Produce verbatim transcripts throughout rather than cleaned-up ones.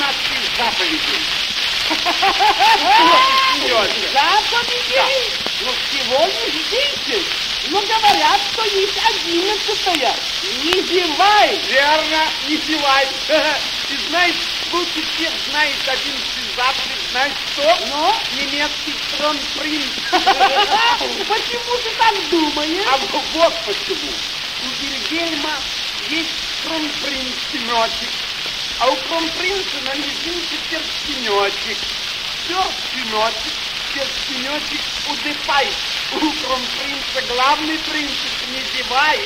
двенадцати заповедей. Заповедей? Ну, всего лишь десять. Но говорят, что есть одиннадцатая. Не зевай. Верно, не зевай. Ты знаешь, лучше всех знает одиннадцатый заповедь. Знаешь что? Но? Немецкий кронпринц. Почему ты так думаешь? А вот почему. У Вильгельма есть кронпринц-сыночек, а у кронпринца на мизинце перстенечек. Перстенечек, перстенечек удыпай. У кронпринца главный принцип не зевай.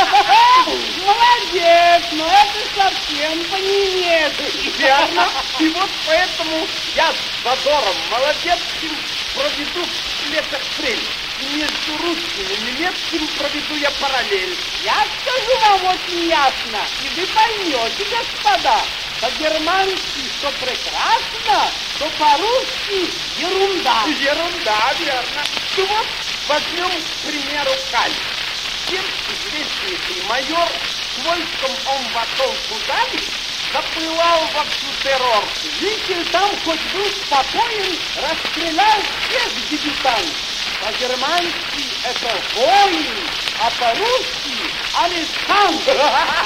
Молодец, но это совсем по-немецки. Верно. И вот поэтому я с задором молодецким проведу лето-апрель. И между русским и немецким проведу я параллель. Я скажу вам очень ясно, и вы поймете, господа. По-германски, что прекрасно, то по-русски ерунда. Ерунда, верно. Ну вот, возьмем, к примеру, Каль. Всем известнейший майор, с войском он вошел туда ли, заплывал во всю террорку. Житель там хоть был спокоен, расстрелял всех дебютантов. По-германски это воин, а по-русски Александр.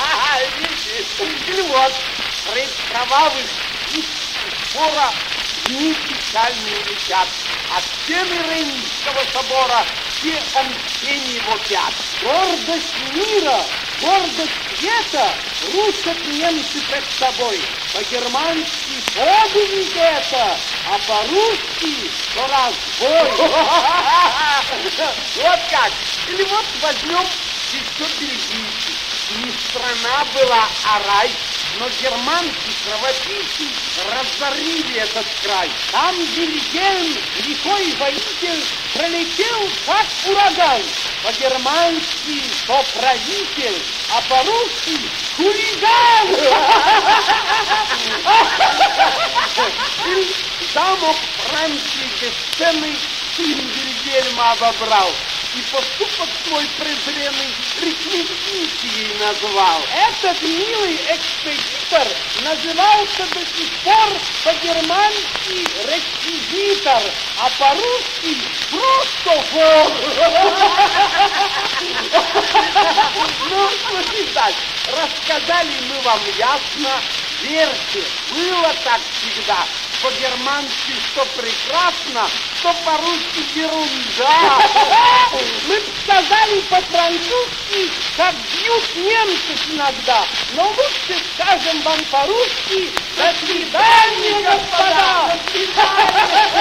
Или вот, средь кровавых битв спора дни печальные летят, а стены Рейнского собора все о мщении вопят. Гордость мира, гордость света рушат немцы пред собой. По-германски подвиг это, а по-русски то разбой. Вот как. Или вот возьмем еще бельгийцы. Не страна была, а рай. Но германцы кровопийцы разорили этот край. Там Вильгельм, лихой воитель, пролетел как ураган. По-германски то правитель, а по-русски хулиган. Замок Франции бесценный сын Вильгельма обобрал. И поступок свой презренный реквизицией назвал. Этот милый экспедитор назывался до сих пор по-германски реквизитор, а по-русски просто вор. Ну, слушай, так, рассказали мы вам ясно, верьте, было так всегда. По-германски что прекрасно, что по-русски ерунда. Мы бы сказали по-французски, как бьют немцев иногда, но лучше скажем вам по-русски «До свидания, господа!»